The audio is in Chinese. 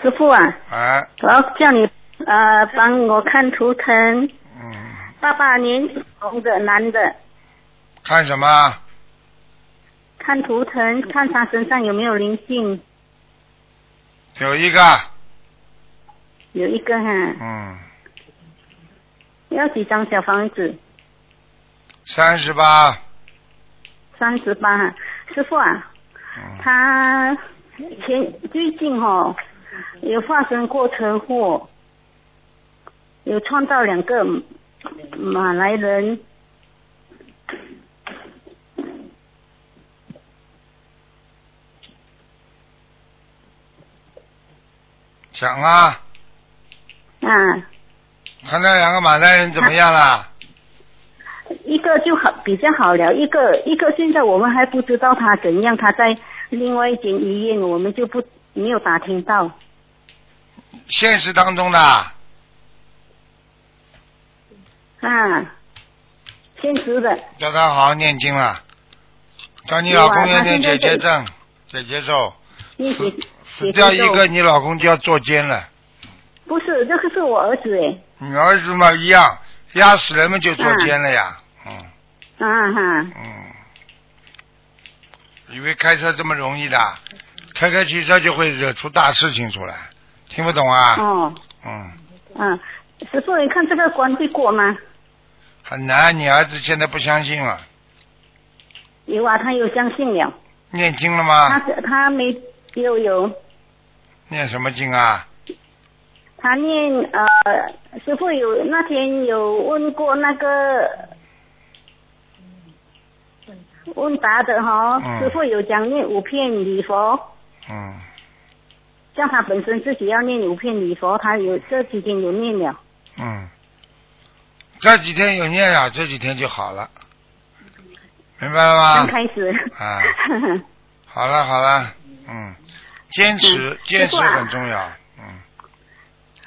师傅啊， 哎， 我要叫你帮我看图腾。88年属的男的。 看什么？ 看图腾，看他身上有没有灵性。 有一个。 有一个哈。要几张小房子 ？38。 38哈，师傅啊。他最近有发生过车祸，有撞到2个马来人。 讲啊。看那2个马来人怎么样了？ 一个就比较好了，一个现在我们还不知道他怎样，他在另外一间医院，我们就没有打听到。 现实当中的。 现实的。 叫他好好念经了，叫你老公要念姐姐咒，姐姐咒。死掉一个，你老公就要坐监了。 不是，这个是我儿子哎。 你儿子嘛一样，压死人们就坐监了呀。以为开车这么容易的，开汽车就会惹出大事情出来，听不懂啊？ 师傅，你看这个关会过吗？ 很难，你儿子现在不相信了。 有啊，他有相信了。 念经了吗？ 他没有。 念什么经啊？ 他念师傅那天有问过那个问答的师傅有讲念5片礼佛。像他本身自己要念5片礼佛，他这几天有念了。 这几天有念了，这几天就好了，明白了吗？ 刚开始。 好了，坚持很重要。